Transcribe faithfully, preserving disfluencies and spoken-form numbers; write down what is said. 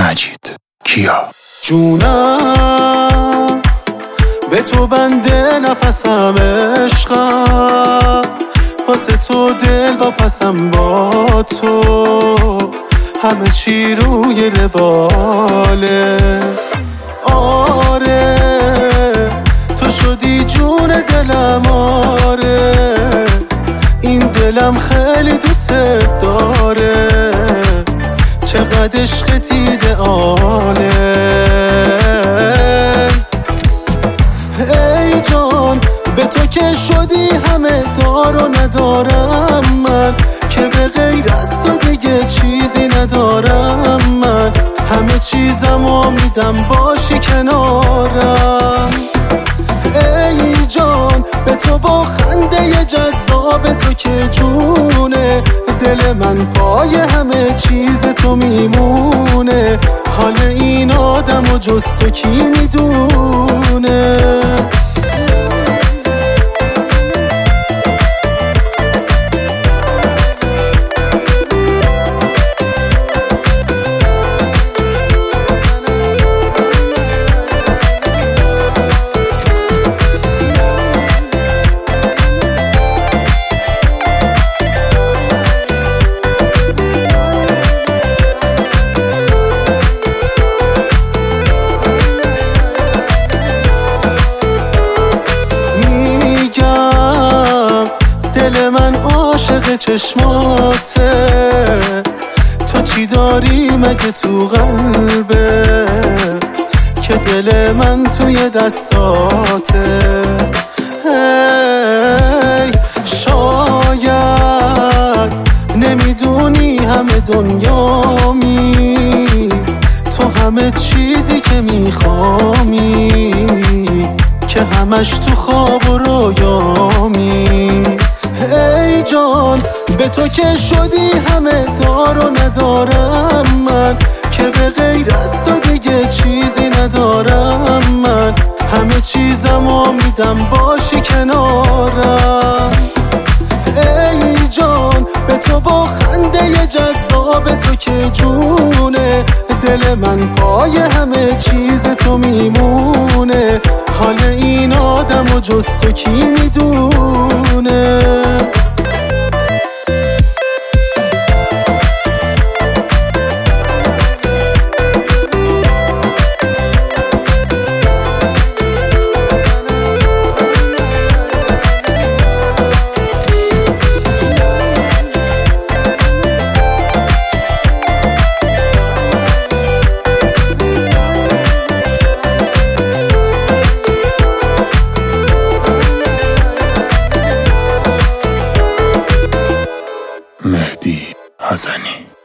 مجید کیا. جونم به تو بنده نفسم عشقم، واسه تو دل و پسم با تو، همه چی روی رواله. آره تو شدی جون دلم، آره این دلم خیلی دوست داره، چقدر عشقت ایدئاله. ای جان به تو که شدی همه دار و ندارم من، که به غیر از تو دیگه چیزی ندارم من، همه چیزمو میدم باشی کنارم. ای جان به تو با خنده جذاب تو که جونه، دل من پای همه چیز تو میمونه، حال این آدم و جز تو کی میدونه. دل من عاشق چشماته، تو چی داری مگه تو قلبت که دل من توی دستاته. هی شاید نمیدونی همه دنیامی، تو همه چیزی که میخوامی، که همش تو خواب و رویامی. ای جان به تو که شدی همه دار و ندارم من، که به غیر از تو دیگه چیزی ندارم من، همه چیزمو میدم باشی کنارم. ای جان به تو با خنده جذاب تو که جونه، دل من پای همه چیز تو میمونه، حال این آدم و جز تو کی میدونه. مهدی حزنی.